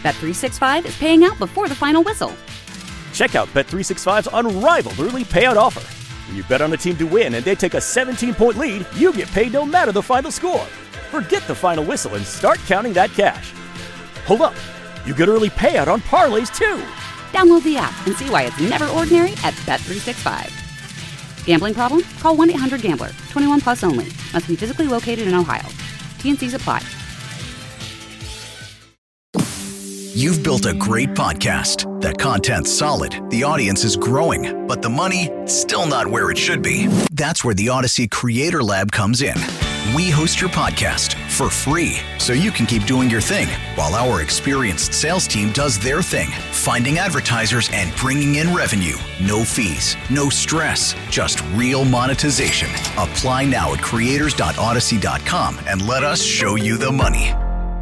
Bet365 is paying out before the final whistle. Check out Bet365's unrivaled early payout offer. When you bet on a team to win and they take a 17-point lead, you get paid no matter the final score. Forget the final whistle and start counting that cash. Hold up. You get early payout on parlays, too. Download the app and see why it's never ordinary at Bet365. Gambling problem? Call 1-800-GAMBLER. 21 plus only. Must be physically located in Ohio. T&Cs apply. You've built a great podcast. The content's solid, the audience is growing, but the money, still not where it should be. That's where the Odyssey Creator Lab comes in. We host your podcast for free, so you can keep doing your thing, while our experienced sales team does their thing, finding advertisers and bringing in revenue. No fees, no stress, just real monetization. Apply now at creators.odyssey.com and let us show you the money.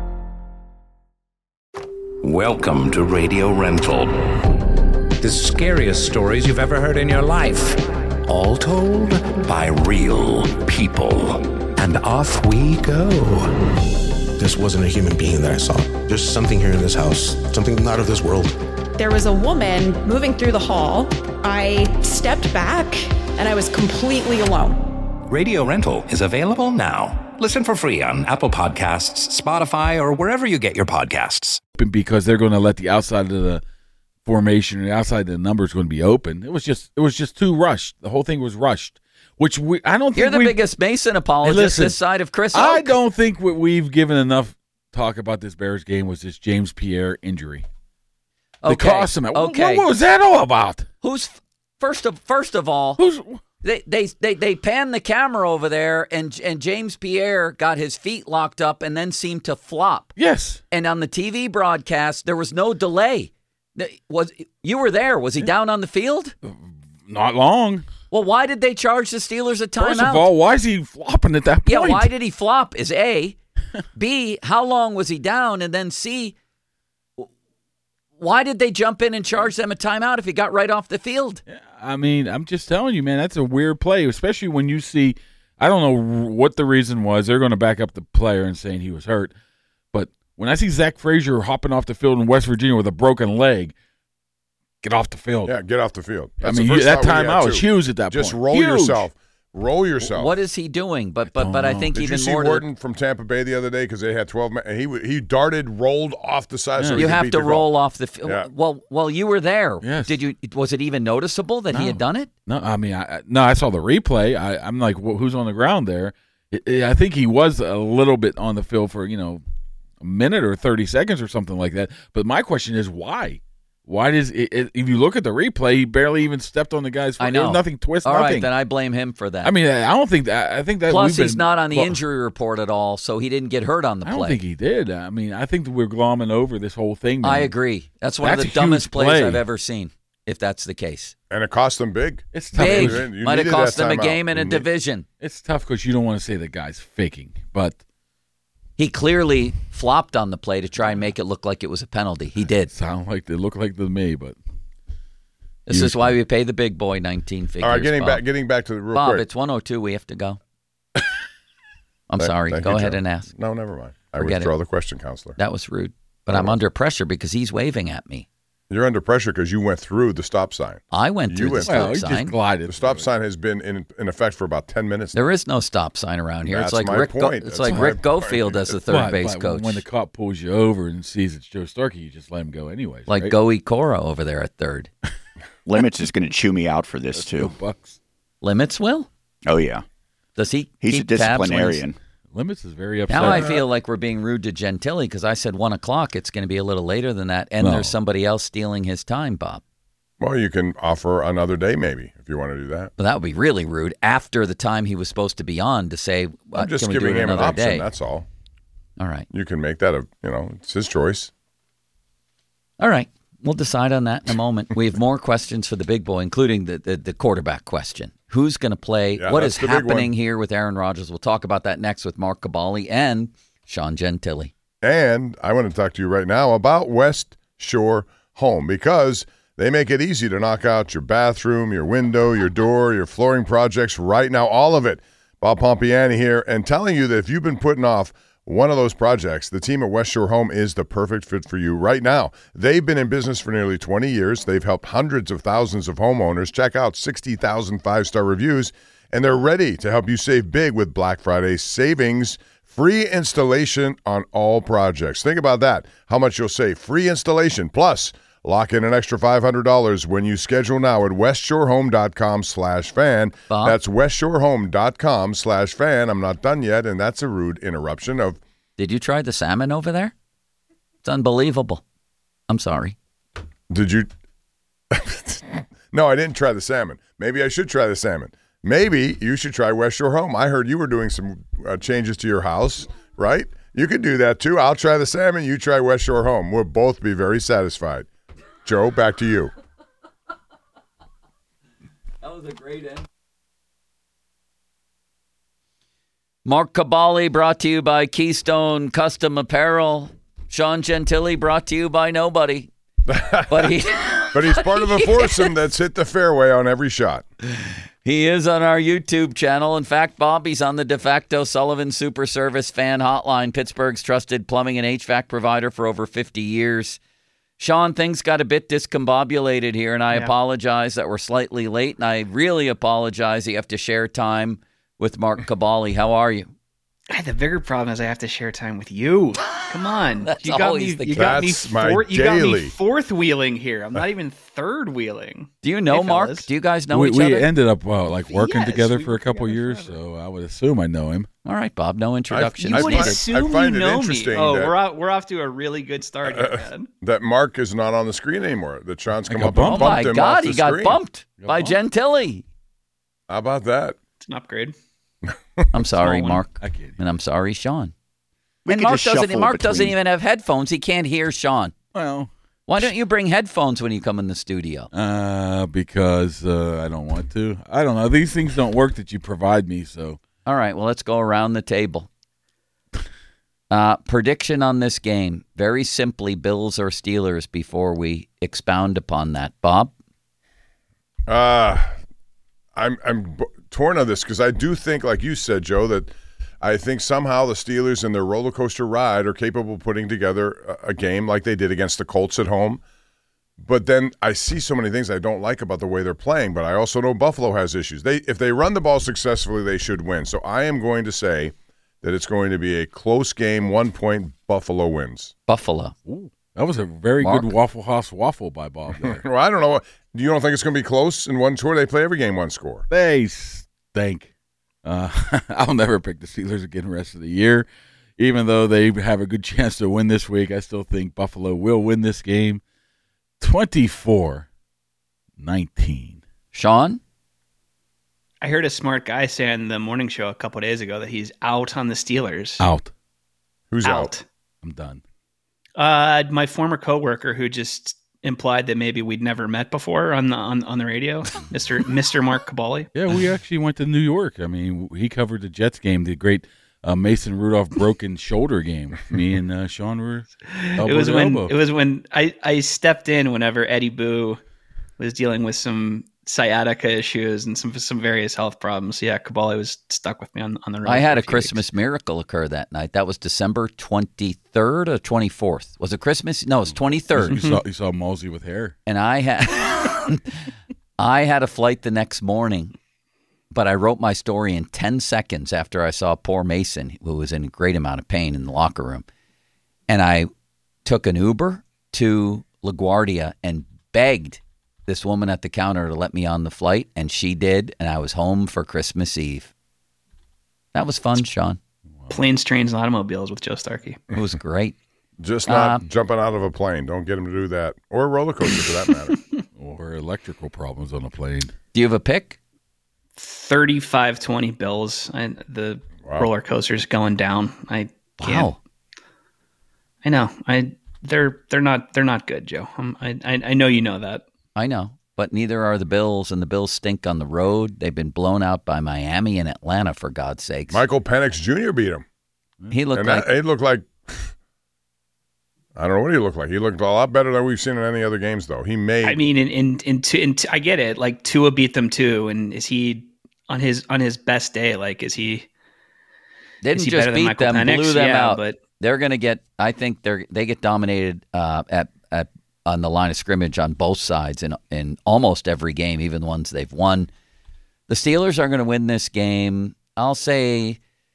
Welcome to Radio Rental. The scariest stories you've ever heard in your life. All told by real people. And off we go. This wasn't a human being that I saw. There's something here in this house, something not of this world. There was a woman moving through the hall. I stepped back and I was completely alone. Radio Rental is available now. Listen for free on Apple Podcasts, Spotify, or wherever you get your podcasts. Because they're going to let the outside of the formation, the outside of the numbers going to be open. It was just too rushed. The whole thing was rushed. I don't think you're the biggest Mason apologist this side of Chris Oak. I don't think what we've given enough talk about this Bears game was this James Pierre injury. Okay. The cost him. Okay. What was that all about? Who's first of all? They panned the camera over there, and James Pierre got his feet locked up and then seemed to flop. Yes. And on the TV broadcast, there was no delay. You were there? Was he down on the field? Not long. Well, why did they charge the Steelers a timeout? First of all, why is he flopping at that point? Yeah, why did he flop is A. B, how long was he down? And then C, why did they jump in and charge them a timeout if he got right off the field? I mean, I'm just telling you, man, that's a weird play, especially when you see, I don't know what the reason was. They're going to back up the player and saying he was hurt. But when I see Zach Frazier hopping off the field in West Virginia with a broken leg, get off the field. Yeah, get off the field. That's that timeout was huge at that point. Just roll yourself. Roll yourself. What is he doing? But I think Did even you see more. Wharton from Tampa Bay the other day because they had 12 men, and he rolled off the side. So you have to roll off the field. Yeah. Well, you were there. Yes. Was it even noticeable that he had done it? No, I mean, I saw the replay. I'm like, who's on the ground there? I think he was a little bit on the field for a minute or 30 seconds or something like that. But my question is, why? Why does if you look at the replay, he barely even stepped on the guy's foot. I know. Nothing twist. All nothing. right, then I blame him for that. I mean, I don't think that. I think that. Plus, he's not on the injury report at all, so he didn't get hurt on the play. I don't think he did. I mean, I think that we're glomming over this whole thing. Man. I agree. That's one of the dumbest plays I've ever seen, if that's the case. And it cost them big. It's tough. Big. Might have cost them a game and a division. It's tough because you don't want to say the guy's faking, but he clearly flopped on the play to try and make it look like it was a penalty. He did. It looked like to me, but. This is why we pay the big boy 19 figures. All right, getting back to the real Bob, quick. it's 1:02. We have to go. I'm sorry. Go ahead and ask. No, never mind. I Forget withdraw it. the question, counselor. That was rude. But I'm under pressure because he's waving at me. You're under pressure because you went through the stop sign. I went through the stop sign. Just glided. The stop sign has been in effect for about 10 minutes. There is no stop sign around here. That's it's like my point. Rick Gofield as the third base but coach. When the cop pulls you over and sees it's Joe Starkey, you just let him go anyways. Like right? Goey Cora over there at third. Limits is going to chew me out for this, too. $2. Limits will? Oh, yeah. Does he He's keep a tabs when disciplinarian. Limits is very upset. Now I feel like we're being rude to Gentili because I said 1 o'clock. It's going to be a little later than that, and there's somebody else stealing his time, Bob. Well, you can offer another day maybe if you want to do that. But that would be really rude after the time he was supposed to be on to say, I'm just can we giving do it him an another option, day? that's all. All right. You can make that it's his choice. All right. We'll decide on that in a moment. We have more questions for the big boy, including the quarterback question. Who's going to play? Yeah, what is that's the big happening one. here with Aaron Rodgers? We'll talk about that next with Mark Cabali and Sean Gentili. And I want to talk to you right now about West Shore Home because they make it easy to knock out your bathroom, your window, your door, your flooring projects right now, all of it. Bob Pompiani here and telling you that if you've been putting off one of those projects, the team at West Shore Home is the perfect fit for you right now. They've been in business for nearly 20 years. They've helped hundreds of thousands of homeowners. Check out 60,000 5-star reviews, and they're ready to help you save big with Black Friday savings. Free installation on all projects. Think about that, how much you'll save. Free installation, plus lock in an extra $500 when you schedule now at westshorehome.com/fan. That's westshorehome.com/fan. I'm not done yet, and that's a rude interruption of... Did you try the salmon over there? It's unbelievable. I'm sorry. Did you... No, I didn't try the salmon. Maybe I should try the salmon. Maybe you should try West Shore Home. I heard you were doing some changes to your house, right? You could do that too. I'll try the salmon. You try West Shore Home. We'll both be very satisfied. Joe, back to you. That was a great end. Mark Kaboly brought to you by Keystone Custom Apparel. Sean Gentili brought to you by nobody. But he's part of a foursome that's hit the fairway on every shot. He is on our YouTube channel. In fact, Bobby's on the de facto Sullivan Super Service fan hotline, Pittsburgh's trusted plumbing and HVAC provider for over 50 years. Sean, things got a bit discombobulated here, and I apologize that we're slightly late, and I really apologize that you have to share time with Mark Kaboly. How are you? The bigger problem is I have to share time with you. Come on. You got me fourth wheeling here. I'm not even third wheeling. Do you know Mark? Fellas. Do you guys know each other? We ended up working together for a couple years, so I would assume I know him. All right, Bob, no introduction. You would assume you know me. Oh, that, we're off to a really good start here, man. That Mark is not on the screen anymore. That Sean's come up Oh and bumped him off the he got screen. bumped by Gentili. How about that? It's an upgrade. I'm sorry, Mark. And I'm sorry, Sean. And Mark doesn't even have headphones. He can't hear Sean. Well, why don't you bring headphones when you come in the studio? Because I don't want to. I don't know. These things don't work that you provide me, so. All right, well, let's go around the table. Prediction on this game. Very simply, Bills or Steelers before we expound upon that. Bob? I'm torn on this because I do think, like you said, Joe, that I think somehow the Steelers in their roller coaster ride are capable of putting together a game like they did against the Colts at home. But then I see so many things I don't like about the way they're playing, but I also know Buffalo has issues. If they run the ball successfully, they should win. So I am going to say that it's going to be a close game, 1 point, Buffalo wins. Buffalo. Ooh, that was a very good Waffle House waffle by Bob there. Well, I don't know. You don't think it's going to be close in one score? They play every game one score. They stink. I'll never pick the Steelers again the rest of the year. Even though they have a good chance to win this week, I still think Buffalo will win this game. 24-19. Sean? I heard a smart guy say on the morning show a couple of days ago that he's out on the Steelers. Out. Who's out? I'm done. My former coworker who just implied that maybe we'd never met before on the radio, Mr. Mark Kaboly. Yeah, we actually went to New York. I mean, he covered the Jets game, the great Mason Rudolph broken shoulder game. Me and Sean were elbow to elbow. It was when I stepped in whenever Eddie Boo was dealing with some sciatica issues and some various health problems. So yeah, Kaboly was stuck with me on the road. I had a Christmas miracle occur that night. That was December 23rd or 24th. Was it Christmas? No, it was 23rd. You saw Mosey with hair. And I had a flight the next morning. But I wrote my story in 10 seconds after I saw poor Mason, who was in a great amount of pain in the locker room. And I took an Uber to LaGuardia and begged this woman at the counter to let me on the flight, and she did, and I was home for Christmas Eve. That was fun, Sean. Planes, Trains, and Automobiles with Joe Starkey. It was great. Just not jumping out of a plane. Don't get him to do that. Or a roller coaster, for that matter. Or electrical problems on a plane. Do you have a pick? 35-20 Bills. The roller coaster's going down. I can't. Wow. I know. They're not good, Joe. I know you know that. I know, but neither are the Bills, and the Bills stink on the road. They've been blown out by Miami and Atlanta, for God's sakes. Michael Penix Jr. beat him. He looked he looked like I don't know what he looked like. He looked a lot better than we've seen in any other games, though. He made. I mean, I get it. Like Tua beat them too, and is he on his best day? Like, is he Didn't Is he just better than beat Michael them, Penix? blew them Yeah, out. but They're going to get. I think they get dominated on the line of scrimmage on both sides in almost every game, even the ones they've won. The Steelers are going to win this game. I'll say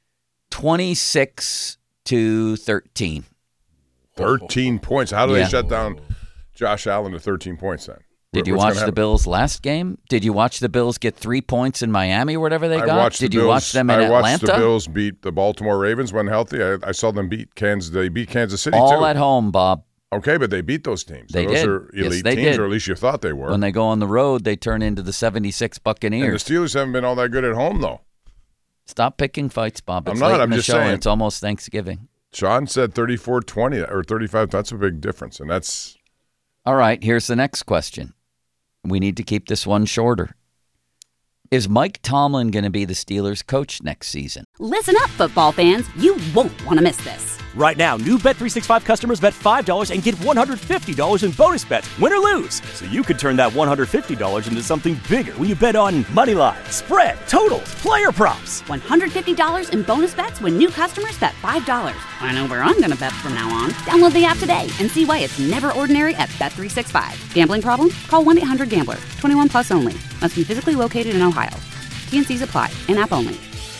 26-13. 13 points. How do they Yeah. shut down Josh Allen to 13 points then? Did you What's watch gonna the happen? Bills' last game? Did you watch the Bills get 3 points in Miami or whatever they I got? watched Did the you Bills- watch them in I Atlanta? watched the Bills beat the Baltimore Ravens when healthy. I saw them beat Kansas. They beat Kansas City All too. at home, Bob. Okay, but they beat those teams. They those did. are Yes, elite they teams, did. or at least you thought they were. When they go on the road, they turn into the 76 and Buccaneers. the Steelers haven't been all that good at home, though. Stop picking fights, Bob. It's I'm not. late in I'm the just show, saying. and it's almost Thanksgiving. Sean said 34-20 or 35. That's a big difference, and that's All right, here's the next question. We need to keep this one shorter. Is Mike Tomlin going to be the Steelers' coach next season? Listen up, football fans. You won't want to miss this. Right now, new Bet365 customers bet $5 and get $150 in bonus bets, win or lose. So you could turn that $150 into something bigger when you bet on money line, spread, totals, player props. $150 in bonus bets when new customers bet $5. I know where I'm going to bet from now on. Download the app today and see why it's never ordinary at Bet365. Gambling problem? Call 1-800-GAMBLER. 21 plus only. Must be physically located in Ohio. TNCs apply. In-app only.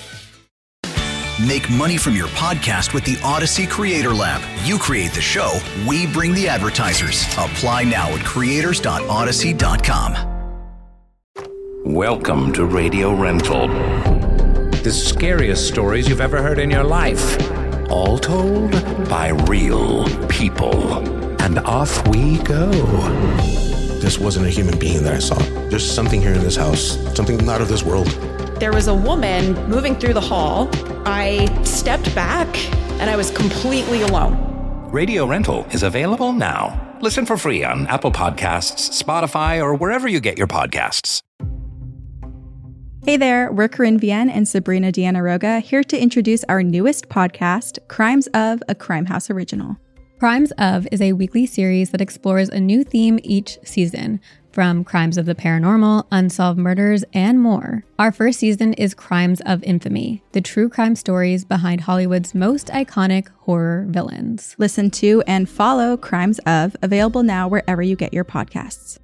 Make money from your podcast with the Odyssey Creator Lab. You create the show, we bring the advertisers. Apply now at creators.odyssey.com. Welcome to Radio Rental. The scariest stories you've ever heard in your life. All told by real people. And off we go. This wasn't a human being that I saw. There's something here in this house, something not of this world. There was a woman moving through the hall. I stepped back and I was completely alone. Radio Rental is available now. Listen for free on Apple Podcasts, Spotify, or wherever you get your podcasts. Hey there, we're Corinne Vienne and Sabrina Deanna Roga here to introduce our newest podcast, Crimes of, a Crime House original. Crimes of is a weekly series that explores a new theme each season, from crimes of the paranormal, unsolved murders, and more. Our first season is Crimes of Infamy, the true crime stories behind Hollywood's most iconic horror villains. Listen to and follow Crimes of, available now wherever you get your podcasts.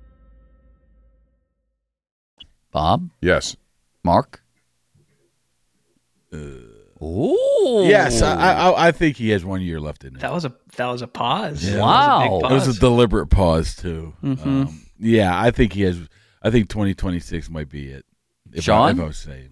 Bob? yes. Mark? Ooh. Yes, I think he has 1 year left in it. that was a pause. Yeah. That was a Wow. big It pause. was a deliberate pause too. Mhm. Yeah, I think he has. I think 2026 might be it. Sean? if I was saying,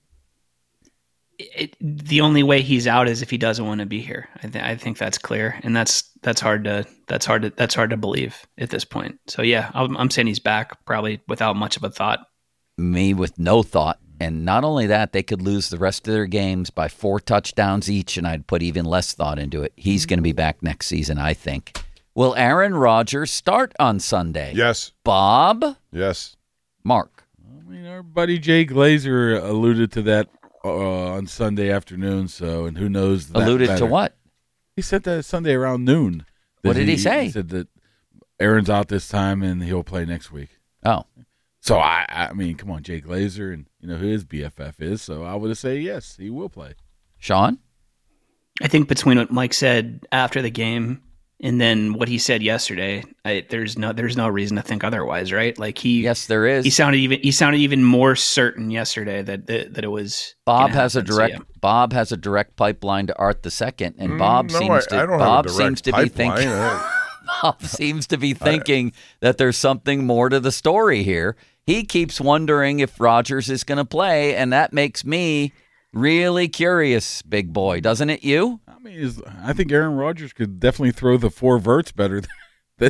The only way he's out is if he doesn't want to be here. I think that's clear, and that's hard to believe at this point. So yeah, I'm saying he's back, probably without much of a thought. Me with no thought. And not only that, they could lose the rest of their games by 4 touchdowns each, and I'd put even less thought into it. He's going to be back next season, I think. Will Aaron Rodgers start on Sunday? Yes. Bob? Yes. Mark? I mean, our buddy Jay Glazer alluded to that on Sunday afternoon. So, and who knows? That Alluded better. to what? He said that Sunday around noon. What did he say? He said that Aaron's out this time and he'll play next week. Oh. So I mean, come on, Jay Glazer, and you know who his BFF is. So I would say yes, he will play. Sean? I think between what Mike said after the game and then what he said yesterday, there's no reason to think otherwise, right? Like yes, there is. He sounded even more certain yesterday that it was. Bob gonna has happen. a direct. So, yeah. Bob has a direct pipeline to Art II, and Bob No, seems I to. don't Bob have a direct seems to be pipeline. thinking. Bob seems to be thinking that there's something more to the story here. He keeps wondering if Rodgers is going to play, and that makes me really curious, big boy, doesn't it? You? I mean, I think Aaron Rodgers could definitely throw the 4 verts better than.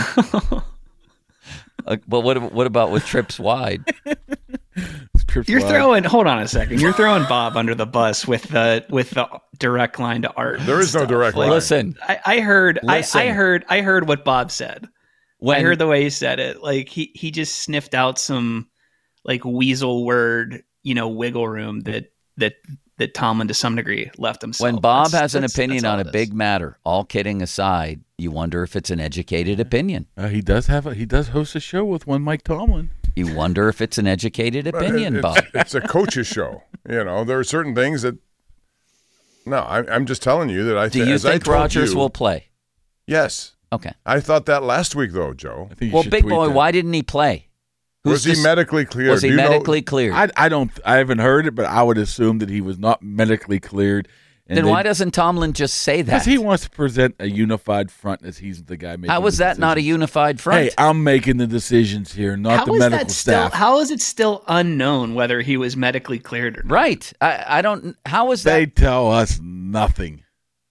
But what about with trips wide? You're throwing. Hold on a second. You're throwing Bob under the bus with the direct line to Art. There is no direct line. Listen, I heard what Bob said. I heard the way he said it. Like he just sniffed out some like weasel word, wiggle room that Tomlin to some degree left himself. When Bob has an opinion on a big matter, all kidding aside, you wonder if it's an educated opinion. He does host a show with one Mike Tomlin. You wonder if it's an educated opinion, Bob. It's a coach's show. There are certain things that No, I'm just telling you that I Do you think Rodgers will play? Yes. Okay. I thought that last week, though, Joe. Well, Big Boy, why didn't he play? Was he medically cleared? Was he medically cleared? I haven't heard it, but I would assume that he was not medically cleared. Then why doesn't Tomlin just say that? Because he wants to present a unified front as he's the guy making. How is that not a unified front? Hey, I'm making the decisions here, not the medical staff. How is it still unknown whether he was medically cleared or not? Right. I don't. How is that? They tell us nothing.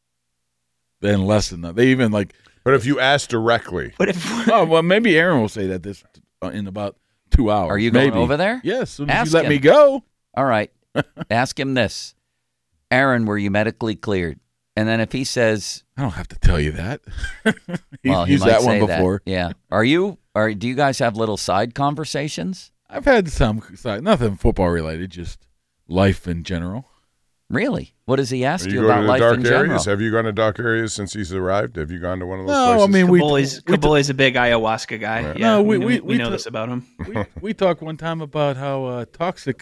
Then less than that. They even like. But if you ask directly. But if oh well, maybe Aaron will say that this in about 2 hours. Are you maybe. going over there? Yes. As soon as you let me go. All right. Ask him this. Aaron, were you medically cleared? And then if he says, I don't have to tell you that. Well, he used might that say one before. That. Yeah. Do you guys have little side conversations? I've had some side, nothing football related, just life in general. Really? What does he ask you go about to life dark in general? areas? Have you gone to dark areas since he's arrived? Have you gone to one of those No, places? I mean Kabully's a big ayahuasca guy. Right. Yeah, No, we we know t- this about him. We talked one time about how toxic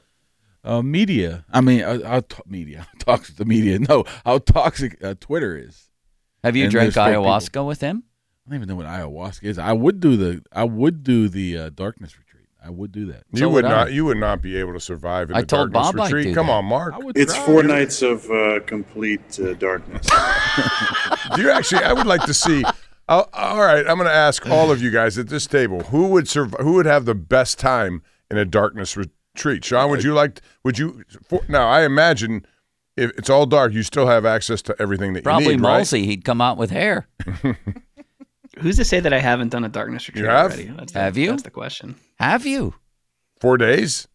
media. I mean, media. Toxic the media. No, how toxic Twitter is. Have you And drank there's four ayahuasca people. with him? I don't even know what ayahuasca is. I would do the darkness retreat. I would do that. You would not. You would not be able to survive in I the told darkness Bob I'd retreat. do Come that. on, Mark. It's 4 nights of complete darkness. Do you actually? I would like to see. All right, I'm going to ask all of you guys at this table who would Who would have the best time in a darkness retreat? Sean, would you like? Now, I imagine if it's all dark, you still have access to everything that Probably you need. Right? Malsey. He'd come out with hair. Who's to say that I haven't done a darkness retreat You have? already? Have you? That's the question. Have you? 4 days?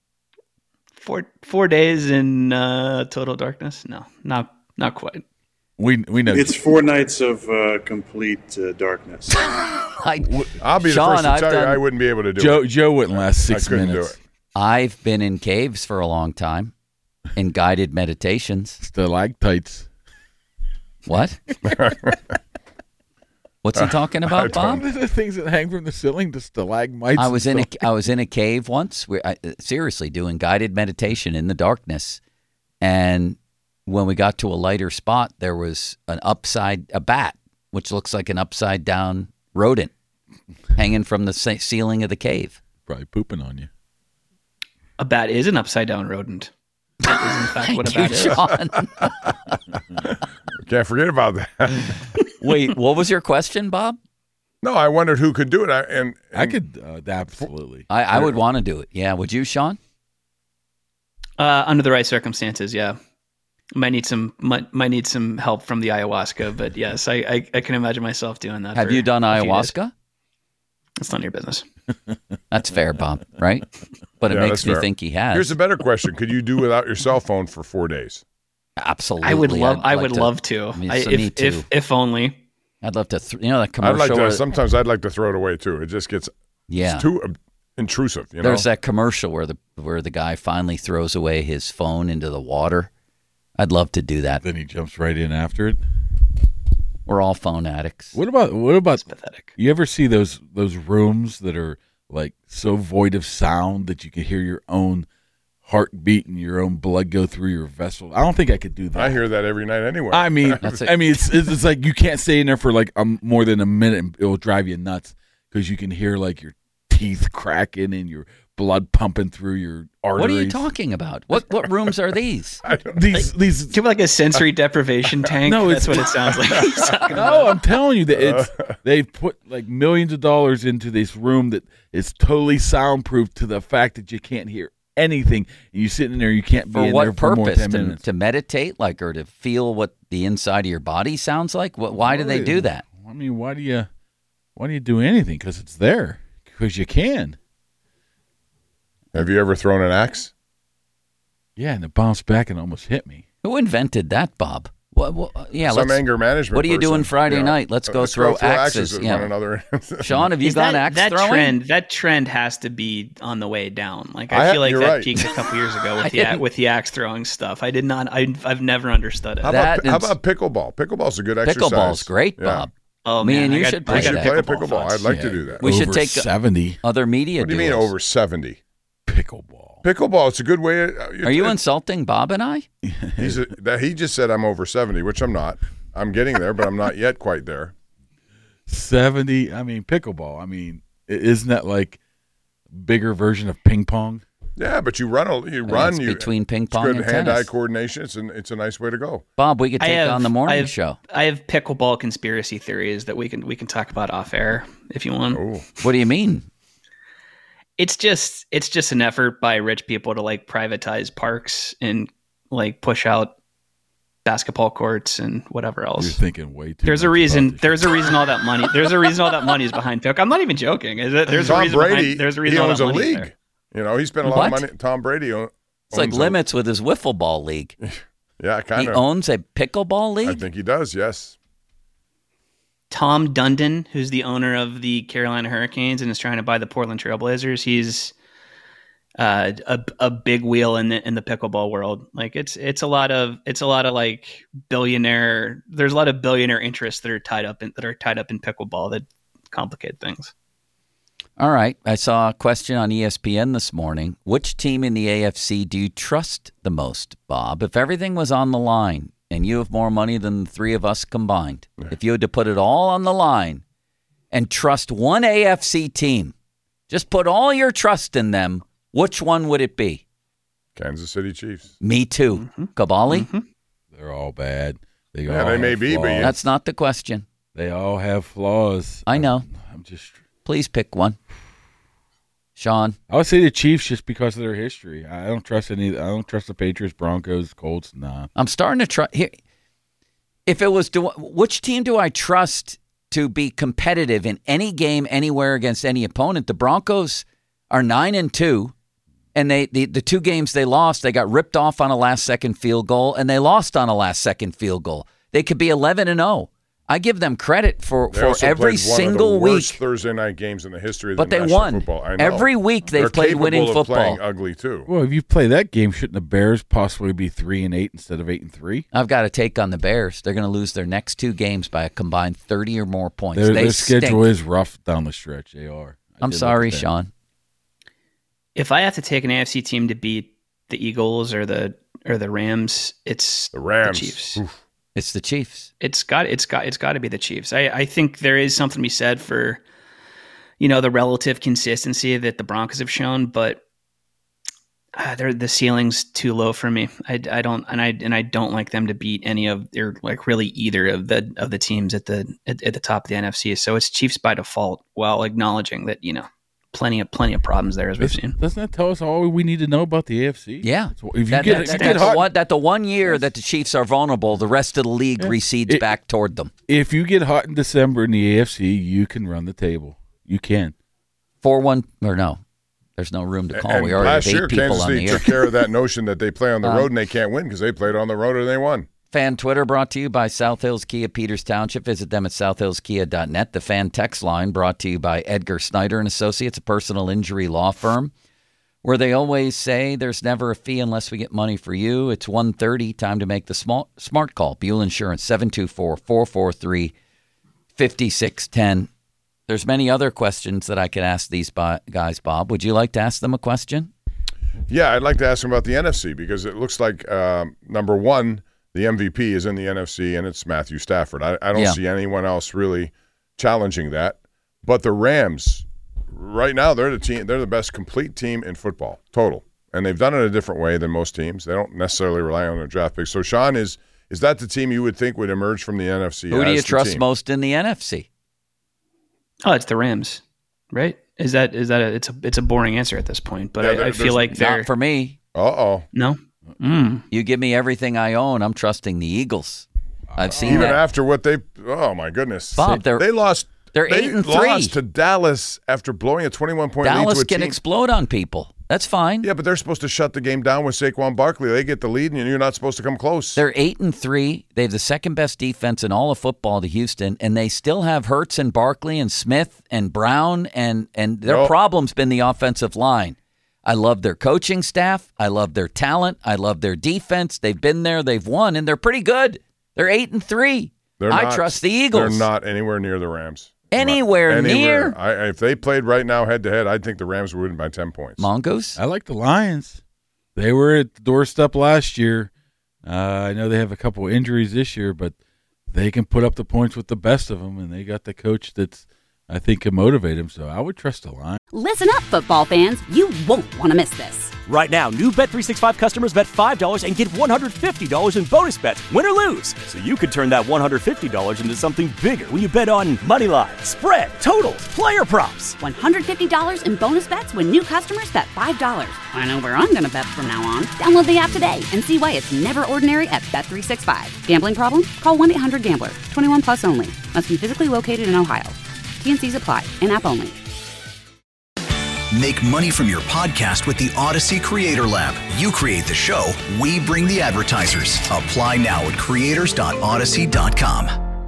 4 days in total darkness? No, not quite. We know It's 4 nights of complete darkness. I'll be Sean, the first to tell you done- I wouldn't be able to do it. Joe wouldn't last 6 I couldn't minutes. do it. I've been in caves for a long time, in guided meditations. Stalactites. What? What's he talking about, Bob? The things that hang from the ceiling, the stalagmites. I was in a cave once. Seriously, doing guided meditation in the darkness, and when we got to a lighter spot, there was a bat, which looks like an upside down rodent, hanging from the ceiling of the cave. Probably pooping on you. A bat is an upside down rodent. That is in fact what a bat is. Sean. Can't forget about that. Wait, what was your question, Bob? No, I wondered who could do it. And I could absolutely. I would want to do it. Yeah, would you, Sean? Under the right circumstances, yeah. Might need some help from the ayahuasca, but yes, I can imagine myself doing that. Have you done ayahuasca? It's none of your business. That's fair, Bob, right? But it Yeah, makes that's me fair. think he has. Here's a better question: could you do without your cell phone for 4 days? Absolutely. I would love. I'd I like would love to. I mean, I- so me if, too. if only. I'd love to. That I'd commercial. like to. where- Sometimes I'd like to throw it away too. It just gets Yeah. it's too intrusive. You know, There's that commercial where the guy finally throws away his phone into the water. I'd love to do that. Then he jumps right in after it. We're all phone addicts. What about It's pathetic. you ever see those rooms that are like so void of sound that you can hear your own heartbeat and your own blood go through your vessel? I don't think I could do that. I hear that every night anyway. I mean, That's it. it's like you can't stay in there for like more than a minute, and it will drive you nuts because you can hear like your teeth cracking and your blood pumping through your arteries. What are you talking about? What rooms are these? These Do you have like a sensory deprivation tank? No, That's it's- what it sounds like. He's talking about. No, I'm telling you that they've put like millions of dollars into this room that is totally soundproof to the fact that you can't hear anything. And you sit in there, you can't be For in what there for more purpose? than 10 minutes. To meditate, like, or to feel what the inside of your body sounds like? Why do they do that? I mean, why do you do anything? Because it's there. Because you can. Have you ever thrown an axe? Yeah, and it bounced back and almost hit me. Who invented that, Bob? Yeah, Some anger management. What are you person, doing Friday you know. night? Let's go Let's throw throw axes. at Yeah. one another. Sean, have you Is gone that, axe that throwing? That trend has to be on the way down. Like I feel like you're that right. peaked a couple years ago I with didn't- with the axe throwing stuff. I did not. I've never understood it. How That about, how is- about pickleball? Pickleball's a good exercise. Pickleball's great, Yeah. Bob. Oh Me man, and you I got- should I play We should got that. play a pickleball. thoughts. I'd like Yeah. to do that. We should Over take 70 other media What do you mean duels. over 70? pickleball. Pickleball, it's a good way. Are you insulting Bob and I? He just said I'm over 70, which I'm not. I'm getting there, but I'm not yet quite there. 70. I mean, pickleball. I mean, isn't that like a bigger version of ping pong? Yeah, but you run. Between ping pong it's good and hand-eye tennis. coordination. It's a nice way to go. Bob, we could take on the morning show. I have pickleball conspiracy theories that we can talk about off air if you want. Ooh. What do you mean? It's just an effort by rich people to like privatize parks and like push out basketball courts and whatever else. You're thinking way too. There's a reason all that money. There's a reason all that money is behind pick. I'm not even joking. There's Tom a reason Brady. There's a reason He all owns that a money league. there. You know, he spent a lot of What? money. Tom Brady owns It's like Limits with his wiffle ball league. Yeah, kind He of. owns a pickleball league? I think he does, yes. Tom Dundon, who's the owner of the Carolina Hurricanes and is trying to buy the Portland Trailblazers, he's a big wheel in the pickleball world. Like it's a lot of like billionaire. There's a lot of billionaire interests that are tied up in pickleball that complicate things. All right. I saw a question on ESPN this morning. Which team in the AFC do you trust the most, Bob? If everything was on the line and you have more money than the three of us combined, if you had to put it all on the line and trust one AFC team, just put all your trust in them, which one would it be? Kansas City Chiefs. Me too. Mm-hmm. Kabali? Mm-hmm. They're all bad. They may be, but that's not the question. They all have flaws. I know. I'm just. Please pick one. Sean? I would say the Chiefs just because of their history. I don't trust any. I don't trust the Patriots, Broncos, Colts. Nah. I'm starting to trust. Here, if it was, which team do I trust to be competitive in any game, anywhere against any opponent? The Broncos are 9-2, and the two games they lost, they got ripped off on a last-second field goal, and they lost on a last-second field goal. They could be 11-0. I give them credit for every single week. Worst Thursday night games in the history of but the they National won Football. I know. every week. They've played winning capable of football. Playing ugly too. Well, if you play that game, shouldn't the Bears possibly be 3-8 instead of 8-3? I've got to take on the Bears. They're going to lose their next two games by a combined 30 or more points. Their schedule is rough down the stretch. They are. I'm sorry, Sean. If I have to take an AFC team to beat the Eagles or the Rams, it's the Rams. The Chiefs. Oof. It's the Chiefs. It's got to be the Chiefs. I think there is something to be said for, the relative consistency that the Broncos have shown, but the ceiling's too low for me. I don't like them to beat any of or like really either of the teams at the top of the NFC. So it's Chiefs by default, while acknowledging that plenty of problems there as we've seen. Doesn't that tell us all we need to know about the AFC? Yeah. If you get hot, that the 1 year that the Chiefs are vulnerable, the rest of the league recedes back toward them. If you get hot in December in the AFC, you can run the table. You can. 4-1 or no. There's no room to call. And we already have 8 year, people Kansas on the City air. took care of that notion that they play on the road and they can't win because they played on the road and they won. Fan Twitter brought to you by South Hills Kia Peters Township. Visit them at southhillskia.net. The Fan Text Line brought to you by Edgar Snyder and Associates, a personal injury law firm, where they always say there's never a fee unless we get money for you. It's 1:30. Time to make the smart call. Buell Insurance, 724-443-5610. There's many other questions that I could ask these guys, Bob. Would you like to ask them a question? Yeah, I'd like to ask them about the NFC because it looks like, number one, the MVP is in the NFC, and it's Matthew Stafford. I don't see anyone else really challenging that. But the Rams, right now, they're the team. They're the best complete team in football, total. And they've done it a different way than most teams. They don't necessarily rely on their draft picks. So, Sean, is that the team you would think would emerge from the NFC? Who do you trust most in the NFC? Oh, it's the Rams, right? It's a boring answer at this point, but I feel like they're not for me. Uh-oh. No. You give me everything I own, I'm trusting the Eagles. I've seen even that. after what they. Oh my goodness, Bob, they lost. They're 8-3. Lost to Dallas after blowing a 21-point lead to a Dallas can team. explode on people. That's fine. Yeah, but they're supposed to shut the game down with Saquon Barkley. They get the lead, and you're not supposed to come close. They're 8-3. They have the second best defense in all of football to Houston, and they still have Hurts and Barkley and Smith and Brown, and their problem's been the offensive line. I love their coaching staff. I love their talent. I love their defense. They've been there. They've won, and they're pretty good. They're 8-3. I trust the Eagles. They're not anywhere near the Rams. Anywhere near? If they played right now head-to-head, I think the Rams would win by 10 points. Mongoose? I like the Lions. They were at the doorstep last year. I know they have a couple injuries this year, but they can put up the points with the best of them, and they got the coach that's, I think, can motivate him. So I would trust the Lions. Listen up, football fans. You won't want to miss this. Right now, new Bet365 customers bet $5 and get $150 in bonus bets, win or lose. So you could turn that $150 into something bigger when you bet on money line, spread, totals, player props. $150 in bonus bets when new customers bet $5. I know where I'm going to bet from now on. Download the app today and see why it's never ordinary at Bet365. Gambling problem? Call 1-800-GAMBLER. 21 plus only. Must be physically located in Ohio. T&Cs apply. In-app only. Make money from your podcast with the Odyssey Creator Lab. You create the show, we bring the advertisers. Apply now at creators.odyssey.com.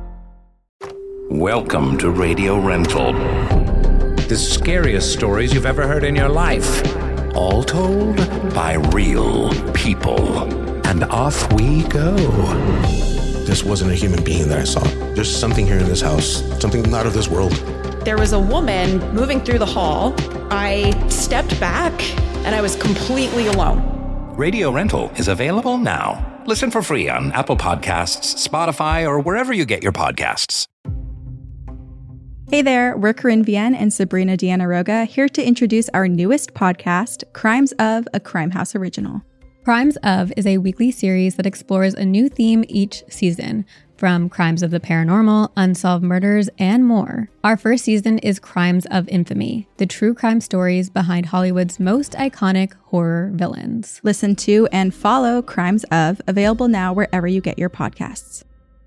Welcome to Radio Rental. The scariest stories you've ever heard in your life. All told by real people. And off we go. This wasn't a human being that I saw. There's something here in this house, something not of this world. There was a woman moving through the hall. I stepped back and I was completely alone. Radio Rental is available now. Listen for free on Apple Podcasts, Spotify, or wherever you get your podcasts. Hey there, we're Corinne Vienne and Sabrina Deanna Roga here to introduce our newest podcast, Crimes of, a Crime House original. Crimes of is a weekly series that explores a new theme each season, from crimes of the paranormal, unsolved murders, and more. Our first season is Crimes of Infamy, the true crime stories behind Hollywood's most iconic horror villains. Listen to and follow Crimes of, available now wherever you get your podcasts.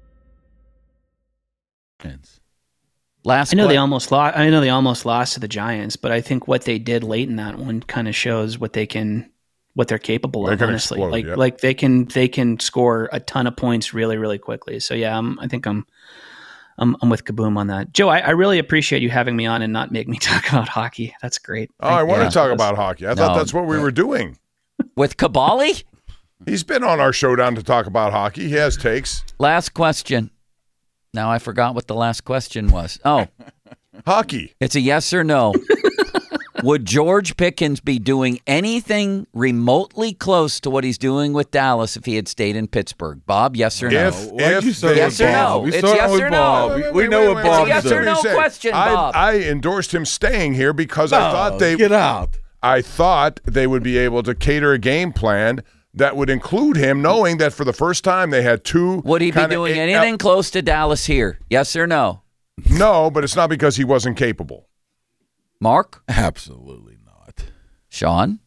I know they almost lost to the Giants, but I think what they did late in that one kind of shows what they're capable of. Honestly, like they can score a ton of points really, really quickly. So yeah, I think I'm with Kaboom on that. Joe, I really appreciate you having me on and not make me talk about hockey. That's great. Oh, I want to talk about hockey. I thought that's what we were doing with Kabali. He's been on our showdown to talk about hockey. He has takes. Last question. Now I forgot what the last question was. Oh, hockey. It's a yes or no. Would George Pickens be doing anything remotely close to what he's doing with Dallas if he had stayed in Pittsburgh? Bob, yes or no? Yes or no? It's yes or no. We know what Bob said. It's a yes or no question, Bob. I endorsed him staying here because I thought get out. I thought they would be able to cater a game plan that would include him, knowing that for the first time they had two. Would he be doing anything close to Dallas here? Yes or no? No, but it's not because he wasn't capable. Mark? Absolutely not. Sean?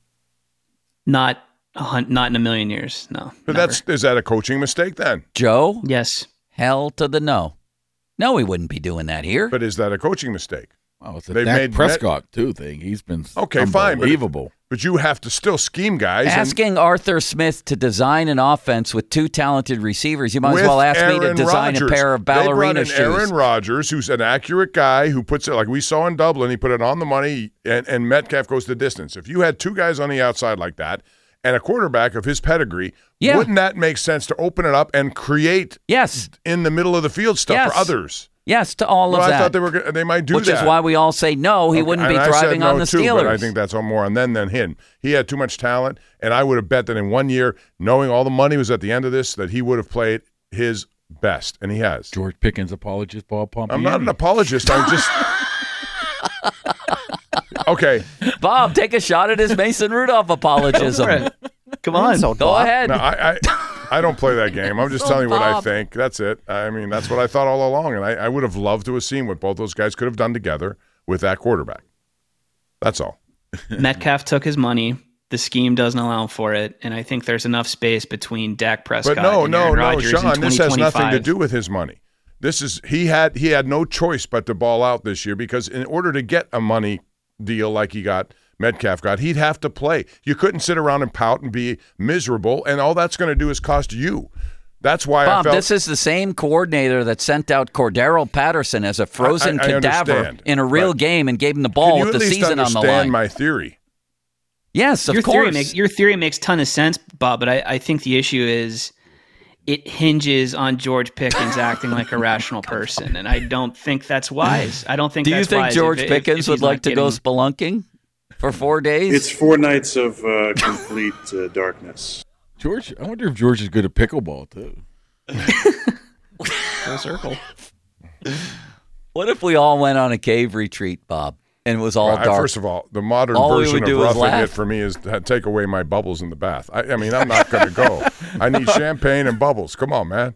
Not in a million years. No. But is that a coaching mistake then? Joe? Yes. Hell to the no. No, he wouldn't be doing that here. But is that a coaching mistake? Oh, it's a Dak Prescott too thing. He's been unbelievable. But you have to still scheme guys. Asking Arthur Smith to design an offense with two talented receivers, you might as well ask me to design a pair of ballerina shoes. They brought in Aaron Rodgers, who's an accurate guy who puts it, like we saw in Dublin, he put it on the money, and Metcalf goes the distance. If you had two guys on the outside like that and a quarterback of his pedigree, wouldn't that make sense to open it up and create in the middle of the field stuff for others? Yes, to all of that. I thought they might do that. Which is why we all say no, he wouldn't be thriving on the Steelers. But I think that's more on them than him. He had too much talent, and I would have bet that in 1 year, knowing all the money was at the end of this, that he would have played his best, and he has. George Pickens apologist, Bob Pompiani. I'm not an apologist. I'm just... Okay. Bob, take a shot at his Mason Rudolph apologism. Come on. Go ahead. No, I don't play that game. I'm just telling you what I think. That's it. I mean, that's what I thought all along, and I would have loved to have seen what both those guys could have done together with that quarterback. That's all. Metcalf took his money. The scheme doesn't allow for it, and I think there's enough space between Dak Prescott and Aaron Rodgers Sean, in 2025. This has nothing to do with his money. This is he had no choice but to ball out this year because in order to get a money deal like Metcalf got, he'd have to play. You couldn't sit around and pout and be miserable, and all that's going to do is cost you. That's why Bob, this is the same coordinator that sent out Cordero Patterson as a frozen cadaver in a real game and gave him the ball with the season on the line. Can you at least understand my theory? Yes, of course. Your theory makes a ton of sense, Bob, but I think the issue is it hinges on George Pickens acting like a rational person, and I don't think that's wise. I don't think. Do you think George Pickens would like to go spelunking for 4 days? It's 4 nights of complete darkness. George, I wonder if George is good at pickleball too. Full circle. What if we all went on a cave retreat, Bob, and it was all dark? First of all, the modern version of roughing it for me is to take away my bubbles in the bath. I mean, I'm not going to go. I need champagne and bubbles. Come on, man.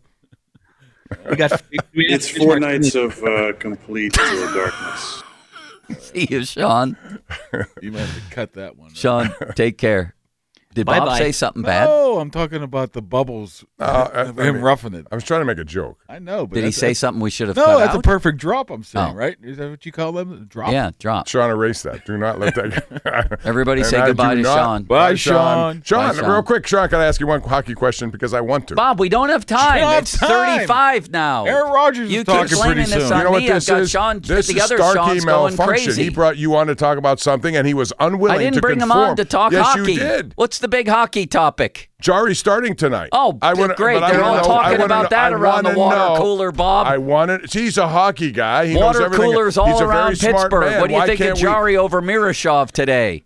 It's 4 nights of complete darkness. See you, Sean. You might have to cut that one. Sean, take care. Did Bob say something bad? No, I'm talking about the bubbles. Him roughing it. I was trying to make a joke. I know. But did he say something we should have cut out? No, that's a perfect drop, I'm saying, Oh. right? Is that what you call them? Drop? Yeah, drop. Sean, erase that. Do not let that. Everybody say goodbye to Sean. Bye, Sean. Bye, Sean. Real quick, Sean, can I ask you one hockey question because I want to? Bob, we don't have time. don't have It's time. 35 now. Aaron Rodgers you is talking keep pretty blaming this soon. on You know what me. this I've got is? Sean. This the is other Starkey Sean's going malfunction. crazy. He brought you on to talk about something, and he was unwilling I didn't to bring conform. him on to talk yes, hockey. You did. What's the big hockey topic? Jari's starting tonight. Oh, great. They're all talking about that around the water cooler, Bob. I wanted. He's a hockey guy. He knows Water everything. coolers He's all a very around smart Pittsburgh. man. What do you Why think of can't we- Jari over Miroshov today?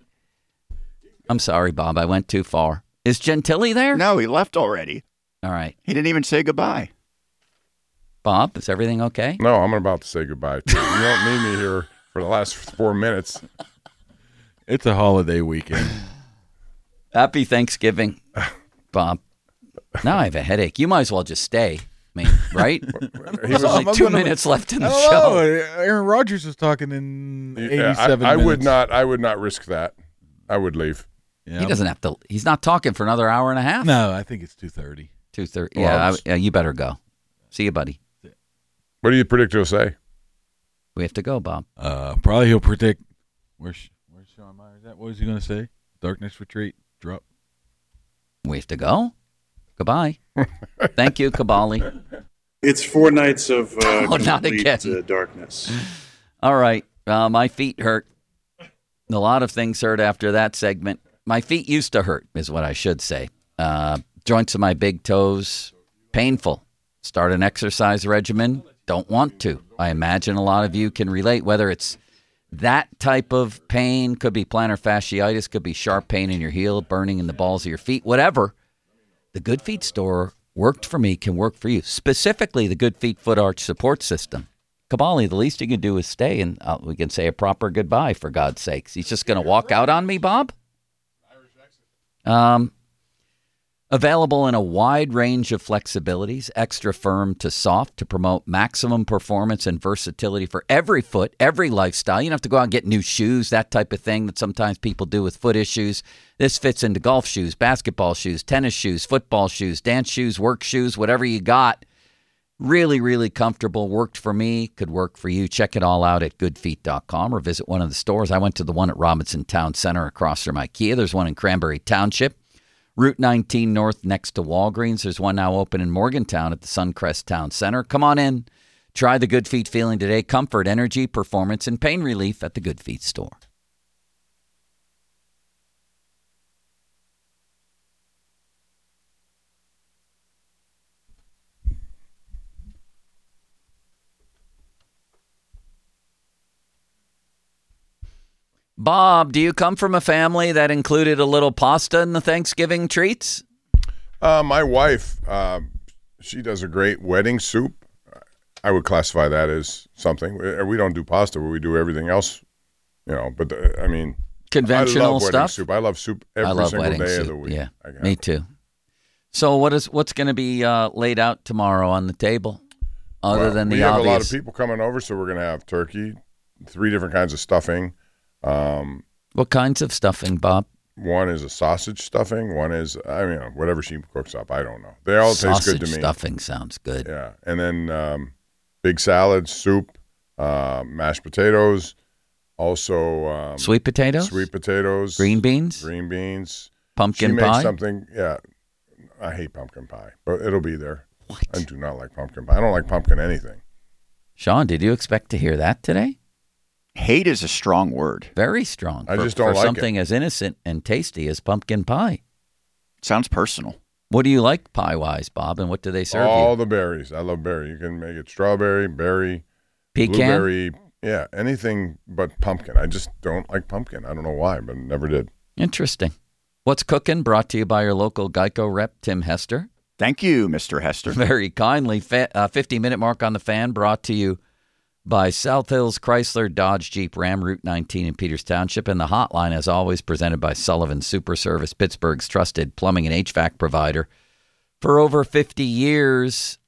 I'm sorry, Bob. I went too far. Is Gentili there? No, he left already. All right. He didn't even say goodbye. Bob, is everything okay? No, I'm about to say goodbye. Too. You don't need me here for the last 4 minutes. It's a holiday weekend. Happy Thanksgiving, Bob. Now I have a headache. You might as well just stay. I mean, right? There's only 2 minutes left in the show. Aaron Rodgers was talking in 87 I minutes. would not risk that. I would leave. Yeah. He doesn't have to. He's not talking for another hour and a half. No, I think it's 2:30. 2:30. Well, Yeah, you better go. See you, buddy. What do you predict he'll say? We have to go, Bob. Probably he'll predict. Where's Sean Myers at? What was he going to say? Darkness retreat. Drop. We have to go. Goodbye. Thank you, Kabali. It's 4 nights of not complete again. darkness. All right. My feet hurt. A lot of things hurt after that segment. My feet used to hurt, is what I should say. Joints of my big toes, painful. Start an exercise regimen. Don't want to. I imagine a lot of you can relate, whether it's that type of pain, could be plantar fasciitis, could be sharp pain in your heel, burning in the balls of your feet, whatever. The Good Feet store worked for me, can work for you. Specifically, the Good Feet Foot Arch Support System. Kabali, the least you can do is stay, and we can say a proper goodbye, for God's sakes. He's just going to walk out on me, Bob? Available in a wide range of flexibilities, extra firm to soft, to promote maximum performance and versatility for every foot, every lifestyle. You don't have to go out and get new shoes, that type of thing that sometimes people do with foot issues. This fits into golf shoes, basketball shoes, tennis shoes, football shoes, dance shoes, work shoes, whatever you got. Really, really comfortable. Worked for me, could work for you. Check it all out at goodfeet.com or visit one of the stores. I went to the one at Robinson Town Center across from IKEA. There's one in Cranberry Township. Route 19 North next to Walgreens. There's one now open in Morgantown at the Suncrest Town Center. Come on in. Try the Good Feet feeling today. Comfort, energy, performance, and pain relief at the Good Feet store. Bob, do you come from a family that included a little pasta in the Thanksgiving treats? My wife, she does a great wedding soup. I would classify that as something. We don't do pasta, but we do everything else, But I mean, conventional I love wedding stuff. soup. I love soup every single day of the week. Yeah, me too. So what's going to be laid out tomorrow on the table, other than the obvious? We have a lot of people coming over, so we're going to have turkey, 3 different kinds of stuffing. What kinds of stuffing, Bob? One is a sausage stuffing. One is, whatever she cooks up. I don't know. They all taste good to me. Sausage stuffing sounds good. Yeah. And then big salad, soup, mashed potatoes, also sweet potatoes? Sweet potatoes. Green beans? Green beans. Pumpkin she pie? Makes something, yeah. I hate pumpkin pie, but it'll be there. What? I do not like pumpkin pie. I don't like pumpkin anything. Sean, did you expect to hear that today? Hate is a strong word. Very strong. I just don't for like something as innocent and tasty as pumpkin pie. Sounds personal. What do you like pie-wise, Bob, and what do they serve you? All the berries. I love berry. You can make it strawberry, berry, pecan, blueberry. Yeah, anything but pumpkin. I just don't like pumpkin. I don't know why, but never did. Interesting. What's Cooking? Brought to you by your local Geico rep, Tim Hester. Thank you, Mr. Hester. Very kindly. 50-minute mark on the fan brought to you by South Hills Chrysler, Dodge, Jeep, Ram, Route 19 in Peters Township. And the hotline, as always, presented by Sullivan Super Service, Pittsburgh's trusted plumbing and HVAC provider for over 50 years.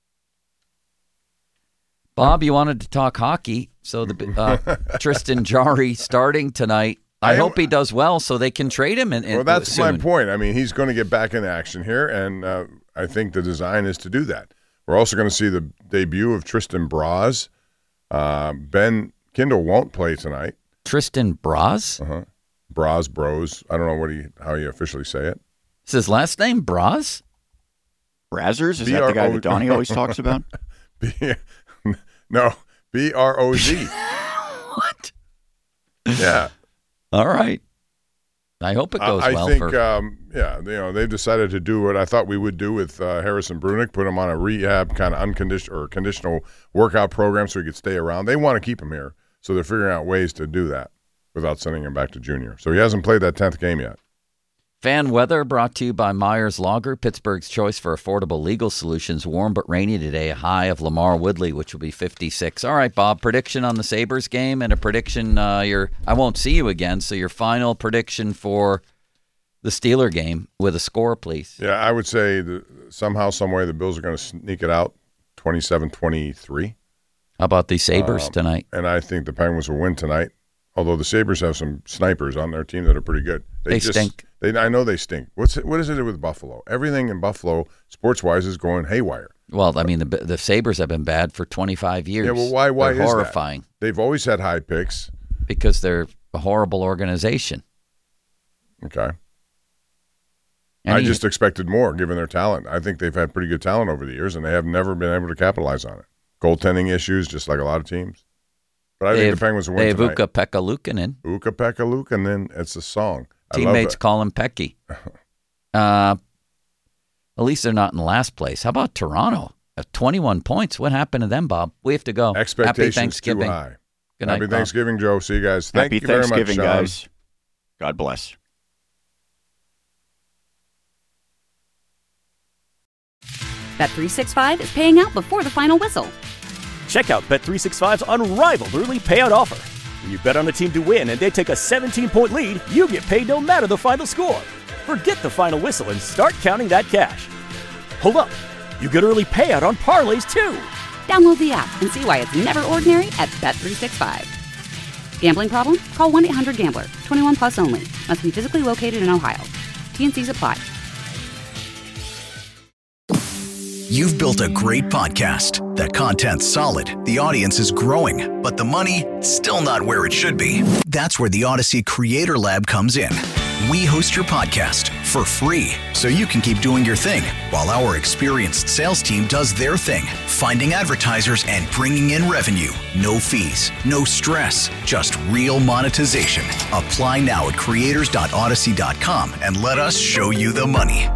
Bob, you wanted to talk hockey, so the Tristan Jarry starting tonight. I hope he does well so they can trade him. Well, that's my point. I mean, he's going to get back in action here, and I think the design is to do that. We're also going to see the debut of Tristan Braz. Ben Kindle won't play tonight. Tristan Braz? Uh-huh. Bros. I don't know how you officially say it. Is his last name Braz? Brazzers? Is that the guy that Donnie always talks about? No, B-R-O-Z. What? Yeah. All right. I hope it goes well. I think, they've decided to do what I thought we would do with Harrison Brunick, put him on a rehab kind of unconditional or conditional workout program so he could stay around. They want to keep him here, so they're figuring out ways to do that without sending him back to junior. So he hasn't played that 10th game yet. Fan weather brought to you by Myers Lager, Pittsburgh's choice for affordable legal solutions. Warm but rainy today, a high of Lamar Woodley, which will be 56. All right, Bob, prediction on the Sabres game and a prediction. I won't see you again, so your final prediction for the Steeler game with a score, please. Yeah, I would say somehow, some way, the Bills are going to sneak it out 27-23. How about the Sabres tonight? And I think the Penguins will win tonight, although the Sabres have some snipers on their team that are pretty good. They stink. I know they stink. What is it with Buffalo? Everything in Buffalo, sports-wise, is going haywire. Well, I mean, the Sabres have been bad for 25 years. Yeah, well, why they're is horrifying. That? They've always had high picks. Because they're a horrible organization. Okay. I just expected more, given their talent. I think they've had pretty good talent over the years, and they have never been able to capitalize on it. Goaltending issues, just like a lot of teams. But I think the Penguins will win tonight. They have Ukko-Pekka Luukkonen. It's a song. Teammates call him Pecky. At least they're not in last place. How about Toronto? 21 points. What happened to them, Bob? We have to go. Expectations Happy Thanksgiving. too high. Good night, Happy Thanksgiving, Joe. See you guys. Thank you very much, Happy Thanksgiving, Sean. guys. God bless. Bet365 is paying out before the final whistle. Check out Bet365's unrivaled early payout offer. When you bet on a team to win and they take a 17-point lead, you get paid no matter the final score. Forget the final whistle and start counting that cash. Hold up. You get early payout on parlays, too. Download the app and see why it's never ordinary at Bet365. Gambling problem? Call 1-800-GAMBLER. 21 plus only. Must be physically located in Ohio. T&Cs apply. You've built a great podcast. That content's solid. The audience is growing. But the money, still not where it should be. That's where the Odyssey Creator Lab comes in. We host your podcast for free, so you can keep doing your thing while our experienced sales team does their thing, finding advertisers and bringing in revenue. No fees, no stress, just real monetization. Apply now at creators.odyssey.com and let us show you the money.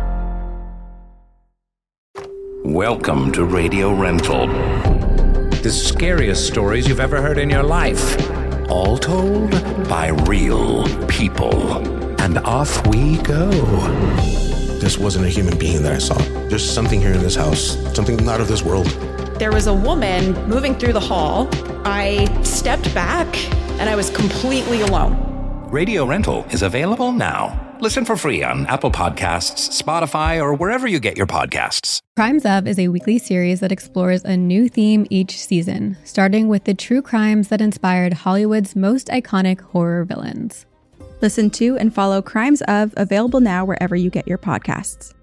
Welcome to Radio Rental. The scariest stories you've ever heard in your life. All told by real people. And off we go. This wasn't a human being that I saw. There's something here in this house, something not of this world. There was a woman moving through the hall. I stepped back and I was completely alone. Radio Rental is available now. Listen for free on Apple Podcasts, Spotify, or wherever you get your podcasts. Crimes Of is a weekly series that explores a new theme each season, starting with the true crimes that inspired Hollywood's most iconic horror villains. Listen to and follow Crimes Of, available now wherever you get your podcasts.